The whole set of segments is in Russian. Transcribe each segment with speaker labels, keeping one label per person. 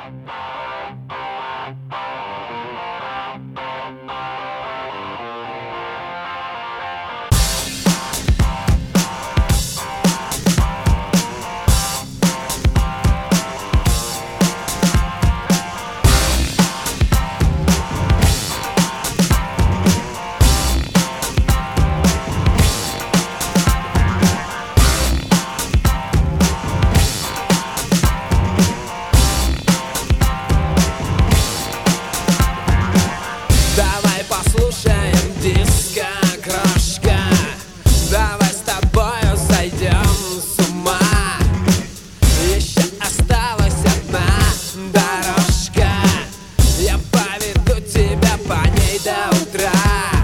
Speaker 1: Давай послушаем диско, крошка. Давай с тобою сойдем с ума. Еще осталась одна дорожка. Я поведу тебя по ней до утра.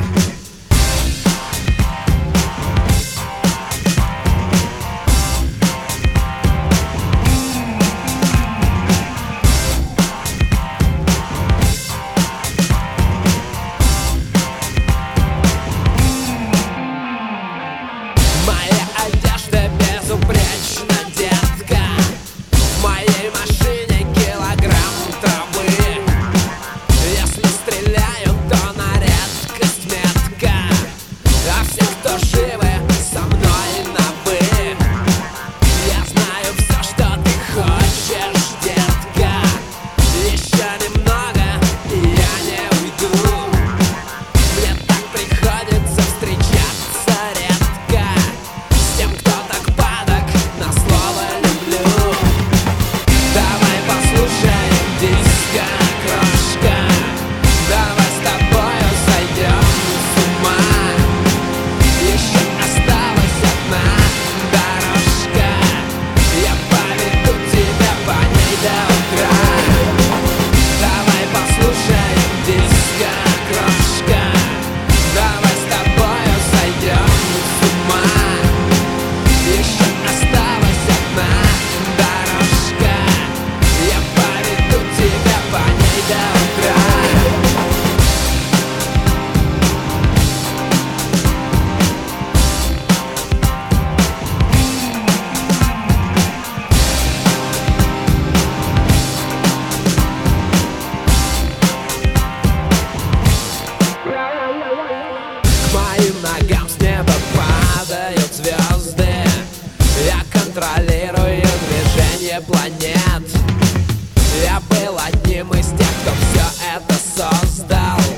Speaker 1: Безупречно, детка. В моей машине килограмм травы. Если стреляю, то на редкость метко. А все, кто живы, со мной на «вы». Я знаю все, что ты хочешь, детка. Еще немного, и я не уйду. Мне так приходится встречаться редко с тем, кто так на слово люблю. Давай послушаем диско, крошка. Давай с тобою сойдем с ума. Еще осталась одна дорожка. Я поведу тебя по ней до утра. Давай послушаем диско, крошка. Давай с тобою сойдем с ума. Еще осталась одна дорожка. Я поведу тебя по ней до утра. К моим ногам с неба падают звезды. Я контролирую движение планет. Я был одним из тех, кто все это создал.